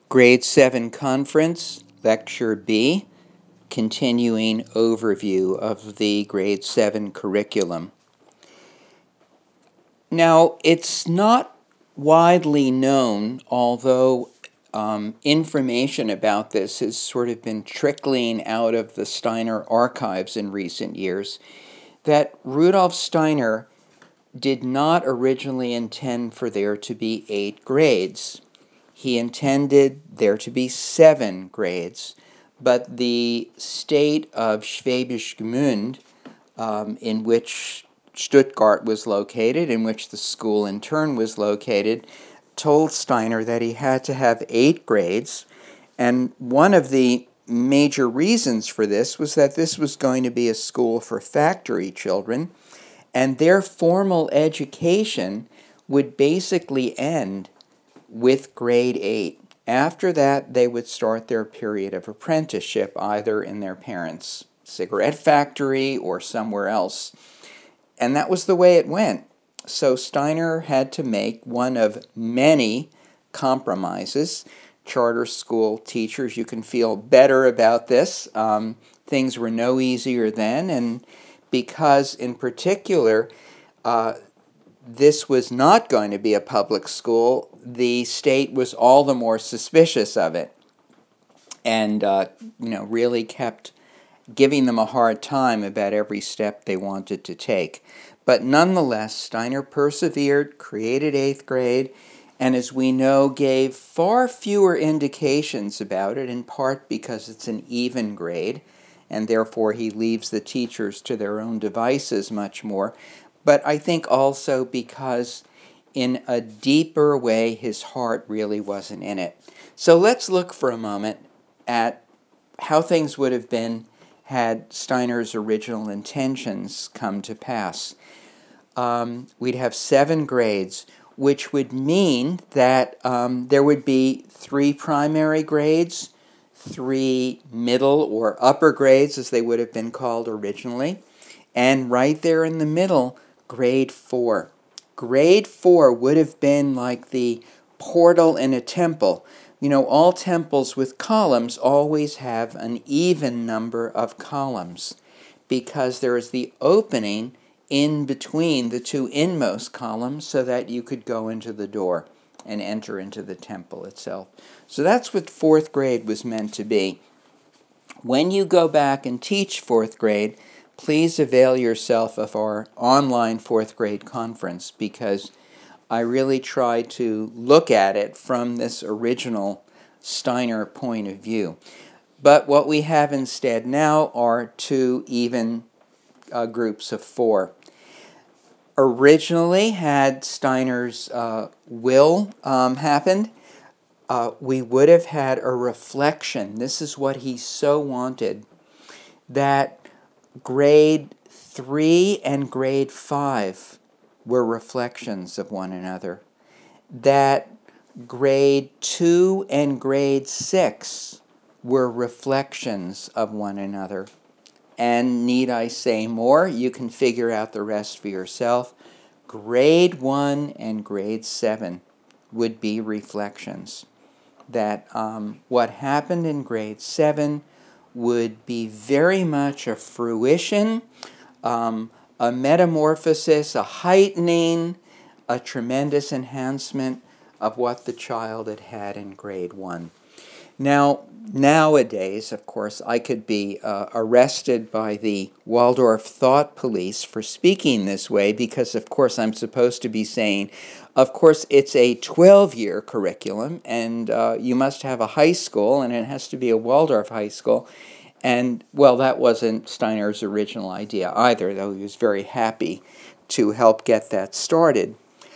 Grade 7 Conference, Lecture B, continuing overview of the Grade 7 curriculum. Now, it's not widely known, although information about this has sort of been trickling out of the Steiner archives in recent years, that Rudolf Steiner did not originally intend for there to be 8 grades. He intended there to be 7 grades, but the state of Schwäbisch Gmünd, in which Stuttgart was located, in which the school in turn was located, told Steiner that he had to have 8 grades, and one of the major reasons for this was that this was going to be a school for factory children, and their formal education would basically end with grade 8. After that, they would start their period of apprenticeship, either in their parents' cigarette factory or somewhere else. And that was the way it went. So Steiner had to make one of many compromises. Charter school teachers, you can feel better about this. Things were no easier then, and because in particular this was not going to be a public school, the state was all the more suspicious of it, and really kept giving them a hard time about every step they wanted to take. But nonetheless, Steiner persevered, created 8th grade, and as we know, gave far fewer indications about it, in part because it's an even grade, and therefore he leaves the teachers to their own devices much more. But I think also because in a deeper way his heart really wasn't in it. So let's look for a moment at how things would have been had Steiner's original intentions come to pass. We'd have 7 grades, which would mean that there would be 3 primary grades, 3 middle or upper grades, as they would have been called originally, and right there in the middle, grade 4. Grade 4 would have been like the portal in a temple. You know, all temples with columns always have an even number of columns because there is the opening in between the 2 inmost columns so that you could go into the door and enter into the temple itself. So that's what 4th grade was meant to be. When you go back and teach 4th grade, please avail yourself of our online 4th grade conference, because I really try to look at it from this original Steiner point of view. But what we have instead now are 2 even groups of 4. Originally, had Steiner's will happened, we would have had a reflection. This is what he so wanted, that grade 3 and grade 5 were reflections of one another, that grade 2 and grade 6 were reflections of one another. And need I say more? You can figure out the rest for yourself. Grade 1 and grade 7 would be reflections. That what happened in grade 7 would be very much a fruition, a metamorphosis, a heightening, a tremendous enhancement of what the child had had in grade 1. Now, nowadays, of course, I could be arrested by the Waldorf Thought Police for speaking this way because, of course, I'm supposed to be saying, of course, it's a 12-year curriculum, and you must have a high school, and it has to be a Waldorf high school. And, well, that wasn't Steiner's original idea either, though he was very happy to help get that started.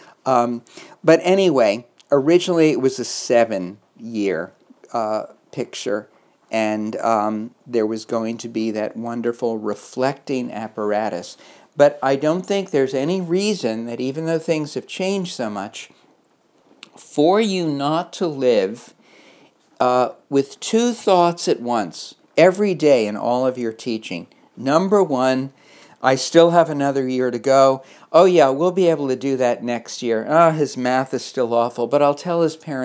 But anyway, originally it was a 7-year picture, and there was going to be that wonderful reflecting apparatus. But I don't think there's any reason that, even though things have changed so much, for you not to live with 2 thoughts at once every day in all of your teaching. Number 1, I still have another year to go. Oh yeah, we'll be able to do that next year. His math is still awful, but I'll tell his parents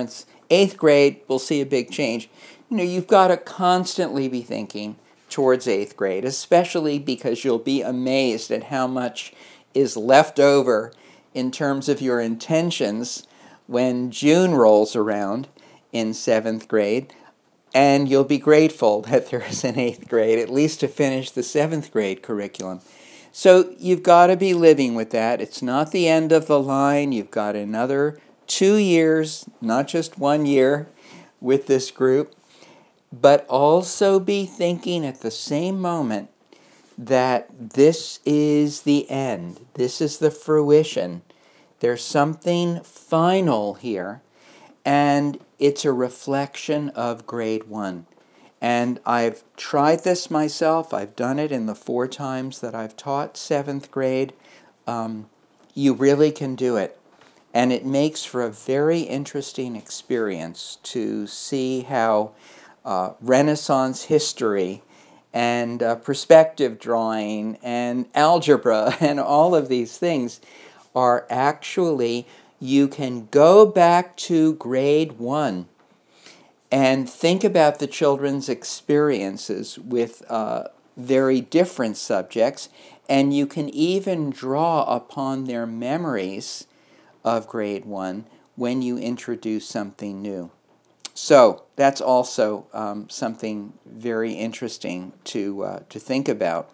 8th grade, we'll see a big change. You've got to constantly be thinking towards 8th grade, especially because you'll be amazed at how much is left over in terms of your intentions when June rolls around in 7th grade. And you'll be grateful that there is an 8th grade, at least to finish the 7th grade curriculum. So you've got to be living with that. It's not the end of the line. You've got another 2 years, not just 1 year, with this group. But also be thinking at the same moment that this is the end. This is the fruition. There's something final here, and it's a reflection of grade 1. And I've tried this myself. I've done it in the 4 times that I've taught 7th grade. You really can do it. And it makes for a very interesting experience to see how Renaissance history and perspective drawing and algebra and all of these things are actually, you can go back to grade 1 and think about the children's experiences with very different subjects, and you can even draw upon their memories of grade 1 when you introduce something new. So that's also something very interesting to think about.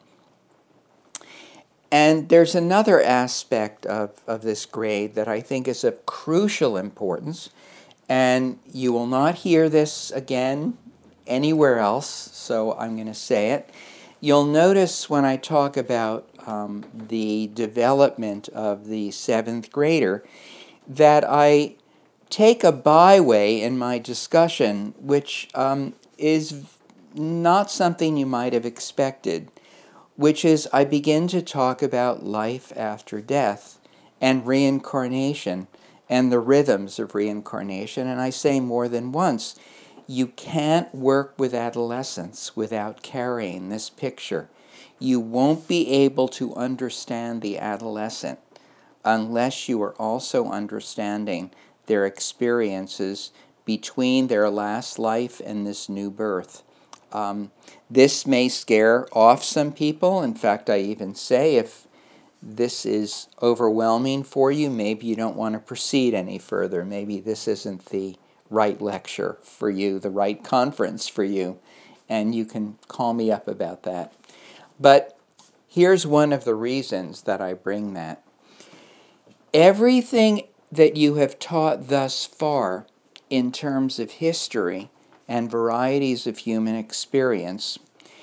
And there's another aspect of this grade that I think is of crucial importance, and you will not hear this again anywhere else, so I'm going to say it. You'll notice when I talk about the development of the 7th grader that I take a byway in my discussion, which is not something you might have expected, which is I begin to talk about life after death and reincarnation and the rhythms of reincarnation. And I say more than once, you can't work with adolescents without carrying this picture. You won't be able to understand the adolescent unless you are also understanding their experiences between their last life and this new birth. This may scare off some people. In fact, I even say if this is overwhelming for you, maybe you don't want to proceed any further. Maybe this isn't the right lecture for you, the right conference for you, and you can call me up about that. But here's one of the reasons that I bring that. Everything that you have taught thus far in terms of history and varieties of human experience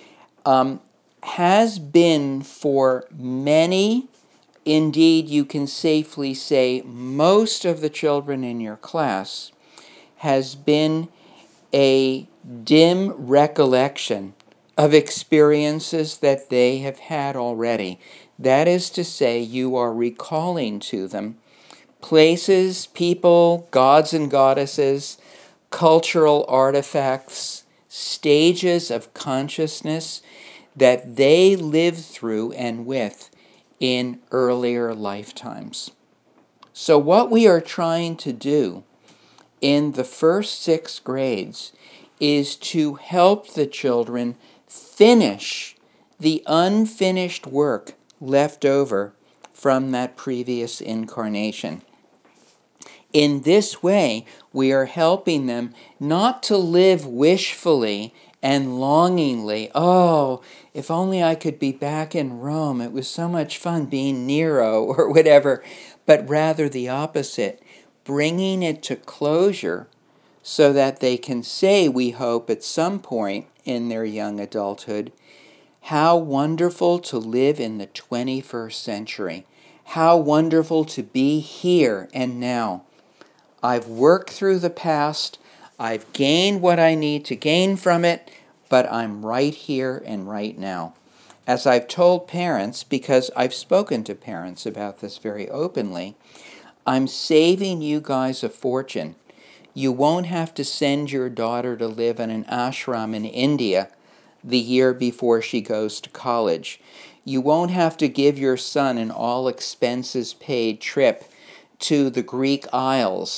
has been for many, indeed you can safely say most of the children in your class, has been a dim recollection of experiences that they have had already. That is to say, you are recalling to them places, people, gods and goddesses, cultural artifacts, stages of consciousness that they lived through and with in earlier lifetimes. So what we are trying to do in the first 6 grades is to help the children finish the unfinished work left over from that previous incarnation. In this way, we are helping them not to live wishfully and longingly, oh, if only I could be back in Rome, it was so much fun being Nero or whatever, but rather the opposite, bringing it to closure so that they can say, we hope, at some point in their young adulthood, how wonderful to live in the 21st century. How wonderful to be here and now. I've worked through the past. I've gained what I need to gain from it, but I'm right here and right now. As I've told parents, because I've spoken to parents about this very openly, I'm saving you guys a fortune. You won't have to send your daughter to live in an ashram in India the year before she goes to college. You won't have to give your son an all-expenses-paid trip to the Greek Isles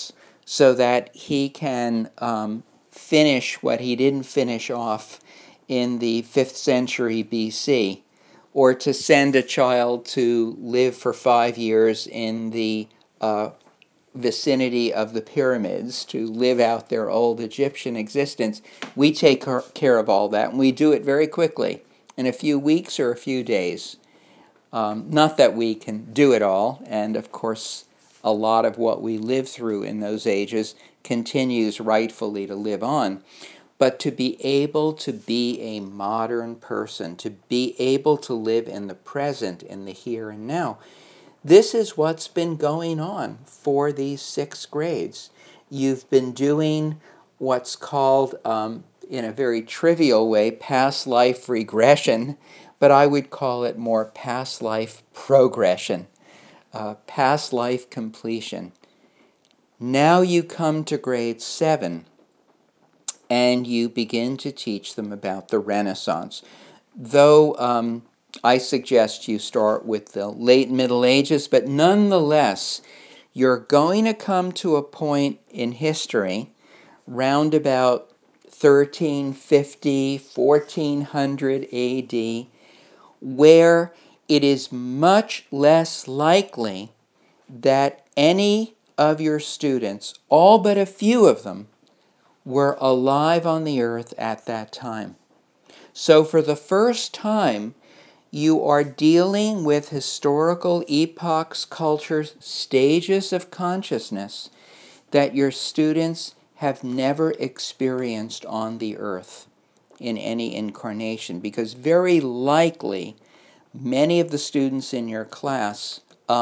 so that he can finish what he didn't finish off in the 5th century BC, or to send a child to live for 5 years in the vicinity of the pyramids to live out their old Egyptian existence. We take care of all that, and we do it very quickly, in a few weeks or a few days. Not that we can do it all, and of course a lot of what we lived through in those ages continues rightfully to live on. But to be able to be a modern person, to be able to live in the present, in the here and now, this is what's been going on for these 6 grades. You've been doing what's called, in a very trivial way, past life regression, but I would call it more past life progression, past life completion. Now you come to grade 7, and you begin to teach them about the Renaissance. Though I suggest you start with the late Middle Ages, but nonetheless, you're going to come to a point in history, round about 1350, 1400 AD, where it is much less likely that any of your students, all but a few of them, were alive on the earth at that time. So for the first time, you are dealing with historical epochs, cultures, stages of consciousness that your students have never experienced on the earth in any incarnation, because very likely many of the students in your class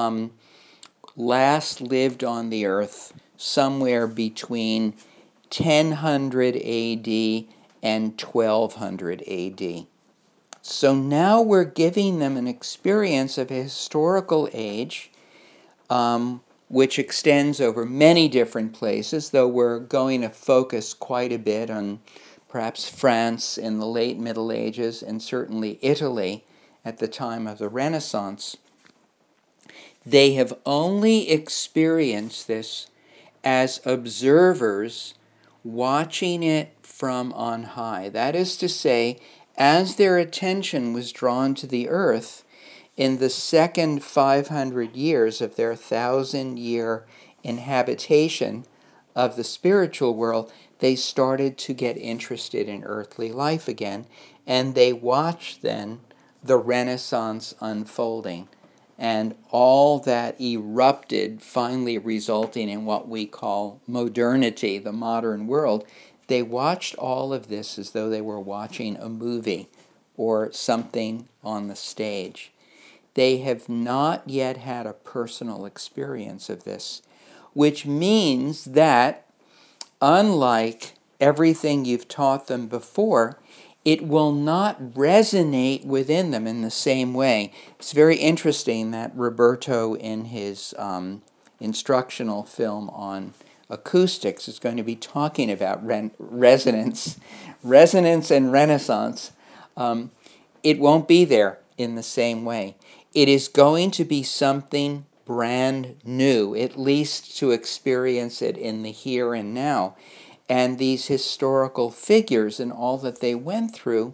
last lived on the earth somewhere between 1000 AD and 1200 AD. So now we're giving them an experience of a historical age, which extends over many different places, though we're going to focus quite a bit on perhaps France in the late Middle Ages and certainly Italy at the time of the Renaissance. They have only experienced this as observers watching it from on high. That is to say, as their attention was drawn to the earth in the second 500 years of their 1,000-year inhabitation of the spiritual world, they started to get interested in earthly life again, and they watched then the Renaissance unfolding, and all that erupted, finally resulting in what we call modernity, the modern world. They watched all of this as though they were watching a movie or something on the stage. They have not yet had a personal experience of this, which means that, unlike everything you've taught them before, it will not resonate within them in the same way. It's very interesting that Roberto, in his instructional film on acoustics, is going to be talking about resonance and Renaissance. It won't be there in the same way. It is going to be something brand new, at least to experience it in the here and now. And these historical figures and all that they went through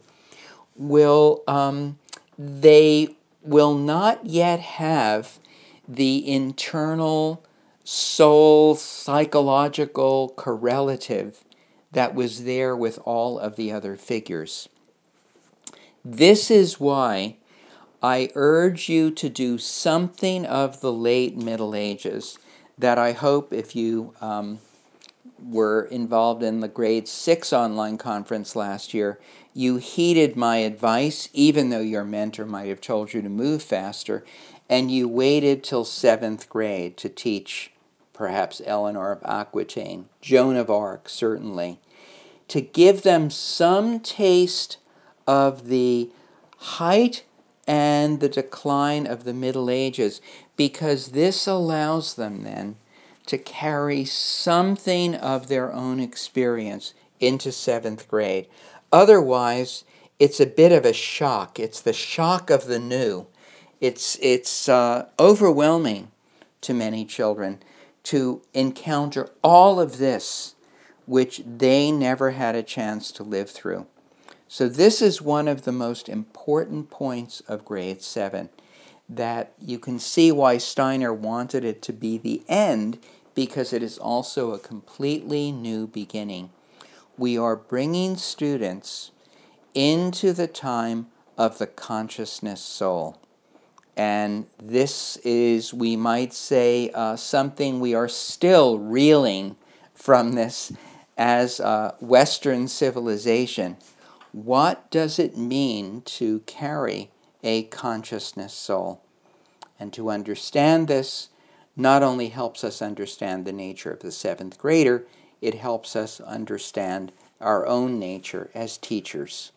they will not yet have the internal soul psychological correlative that was there with all of the other figures. This is why I urge you to do something of the late Middle Ages that I hope, if you were involved in the grade 6 online conference last year, you heeded my advice, even though your mentor might have told you to move faster, and you waited till 7th grade to teach perhaps Eleanor of Aquitaine, Joan of Arc, certainly, to give them some taste of the height and the decline of the Middle Ages, because this allows them then to carry something of their own experience into 7th grade. Otherwise, it's a bit of a shock. It's the shock of the new. It's overwhelming to many children to encounter all of this, which they never had a chance to live through. So this is one of the most important points of grade 7, that you can see why Steiner wanted it to be the end, because it is also a completely new beginning. We are bringing students into the time of the consciousness soul. And this is, we might say, something we are still reeling from this as Western civilization. What does it mean to carry a consciousness soul? And to understand this not only helps us understand the nature of the 7th grader, it helps us understand our own nature as teachers.